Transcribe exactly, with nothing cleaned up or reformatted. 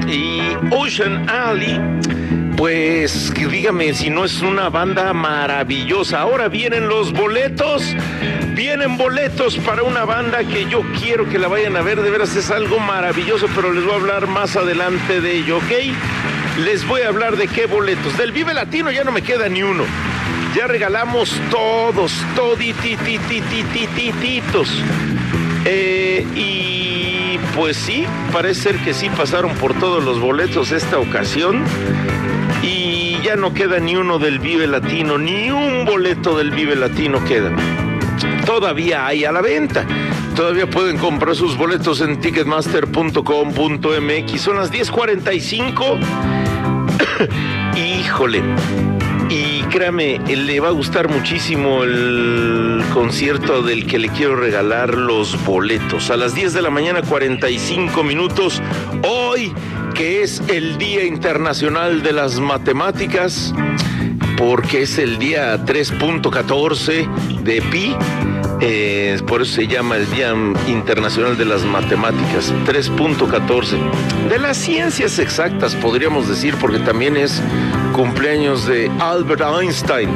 Y Ocean Alley, pues dígame si no es una banda maravillosa. Ahora vienen los boletos, vienen boletos para una banda que yo quiero que la vayan a ver, de veras es algo maravilloso, pero les voy a hablar más adelante de ello, ¿ok? Les voy a hablar de qué boletos. Del Vive Latino ya no me queda ni uno. Ya regalamos todos, todititititititos. Eh, y pues sí, parece ser que sí pasaron por todos los boletos esta ocasión. Y ya no queda ni uno del Vive Latino, ni un boleto del Vive Latino queda. Todavía hay a la venta. Todavía pueden comprar sus boletos en ticketmaster punto com punto m x. Son las diez cuarenta y cinco. Híjole. Y créame, le va a gustar muchísimo el concierto del que le quiero regalar los boletos. A las diez de la mañana, cuarenta y cinco minutos. Hoy, que es el Día Internacional de las Matemáticas, porque es el día tres punto catorce de pi. Eh, por eso se llama el Día Internacional de las Matemáticas, tres punto catorce. De las ciencias exactas, podríamos decir, porque también es cumpleaños de Albert Einstein.